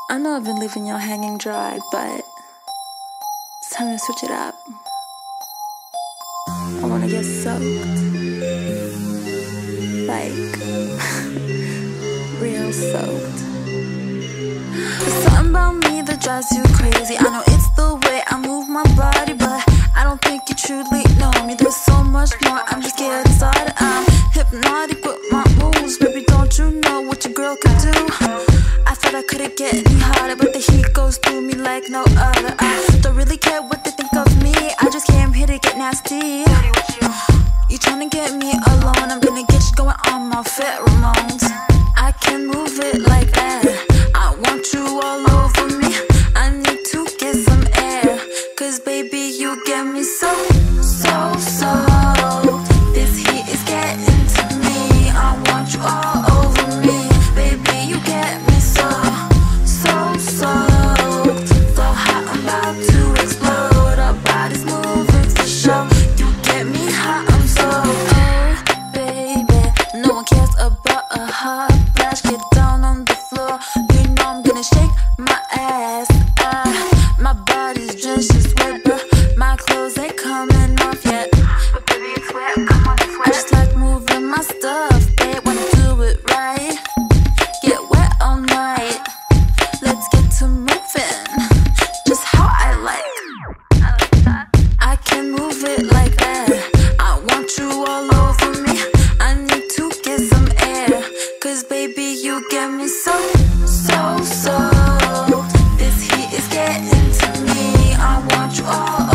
I know I've been leaving y'all hanging dry, but it's time to switch it up. I wanna get soaked. Like, real soaked. There's something about me that drives you crazy. I know it's the way I move my body, but I don't think you truly know me. There's so much more, I'm just getting started. I'm hypnotic with my moves. Baby, don't you know what your girl can do? I thought I couldn't get any harder, but the heat goes through me like no other. I don't really care what they think of me, I just came here to get nasty. You tryna get me alone, I'm gonna get you going on my pheromones. I can move it like that, I want you all over me. I need to get some air, cause baby you get me so. This heat is getting to me, I want you all over me. Baby you get me so hot, I'm about to explode. Our bodies moving for sure. You get me hot, I'm so. Oh baby, no one cares about a hot flash. Get down on the floor, you know I'm gonna shake my ass. My body's drenched in sweat, bro. My clothes ain't coming off yet, but baby it's wet, come on, it's wet. I just like moving my stuff, babe, wanna do it right. Get wet all night, let's get to moving, just how I like. I like that. I can move it like that, I want you all over me. I need to get some air, cause baby you get me so. This heat is getting to me, I want you all